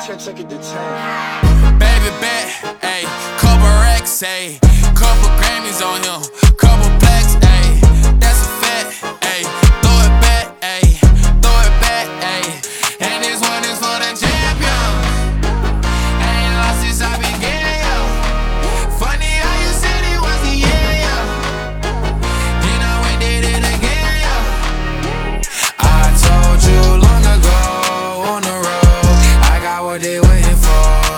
Take it to 10. Baby bet, ayy, couple racks, ayy, couple Grammys on him, couple blacks, ayy, that's a fact, ayy, throw it back, ayy, throw it back, ayy, and this one is for the champion. Ain't lost since I began, yo. Funny how you said it was the year, yo. Then I went did it again, yo. I told you long ago on the road, I got what they waiting for.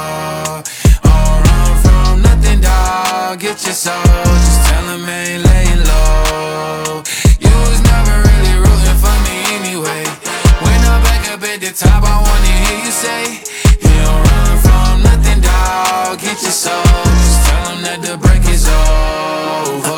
Get your soul, just tell him I ain't laying low. You was never really rooting for me anyway. When I'm back up at the top, I wanna hear you say, you don't run from nothing, dawg. Get your soul, just tell him that the break is over.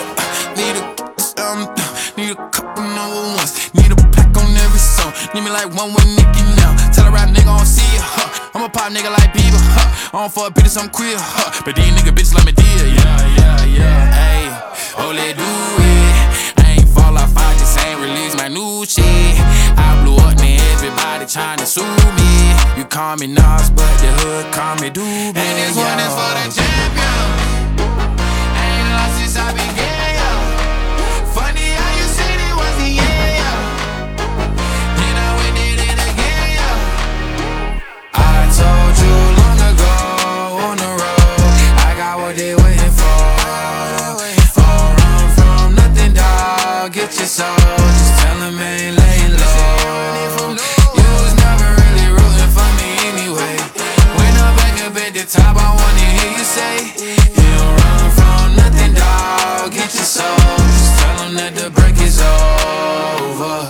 Need a couple number ones. Need a pack on every song. Need me like one with Nicki now. Tell a rap nigga I don't see ya, I'm a pop nigga like Bieber, I don't fuck bitches, I'm queer, but these nigga bitches let me deal, yeah. Ayy, oh, let do it. I ain't fall off, I just ain't release my new shit. I blew up, man, everybody tryna sue me. You call me Nas, but the hood call me Doobie. And this one is for the champion. Ain't lost since I began, yo. Funny how you said it was the year, yo. Then I went did it again, yo. I told you long ago on the road, I got what they waiting for. Don't run from nothing, dawg. Get your soul, just tell him I ain't laying low. You was never really rooting for me anyway. When I'm back up at the top, I wanna hear you say, you don't run from nothing, dawg. Get your soul, just tell him that the break is over.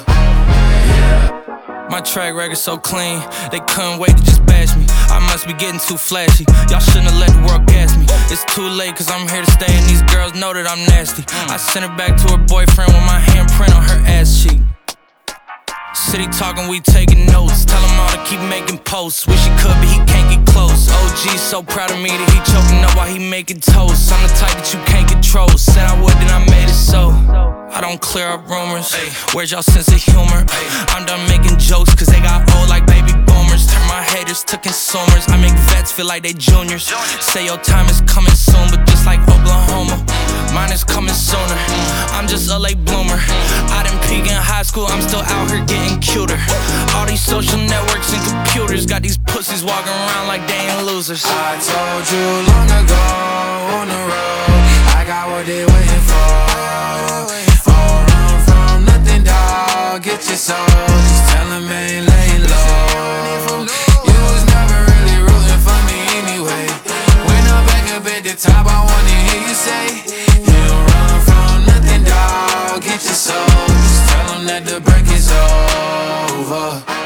My track record so clean, they couldn't wait to just bash me. I must be getting too flashy, y'all shouldn't have let the world gas me. It's too late cause I'm here to stay and these girls know that I'm nasty. I sent her back to her boyfriend with my handprint on her ass cheek. City talking, we taking notes. Tell him all to keep making posts. Wish he could, but he can't get close. OG so proud of me that he choking up while he making toast. I'm the type that you can't control. Said I would, then I made it so. I don't clear up rumors. Where's y'all sense of humor? I'm done making jokes cause they got old like baby boomers. Turn my haters to consumers. I make vets feel like they juniors. Say your time is coming soon, but just like Oklahoma, mine is coming sooner. I'm just a late bloomer. I didn't peak in high school, I'm still out here getting cuter. All these social networks and computers got these pussies walking around like they ain't losers. I told you long ago on the road, I got what they waiting for. Don't run from nothing, dawg. Get your soul, just tell him I ain't laying low. You was never really rooting for me anyway. When I'm back up at the top, I wanna hear you say, you don't run from nothing, dawg. Get your soul, just tell him that the break is over.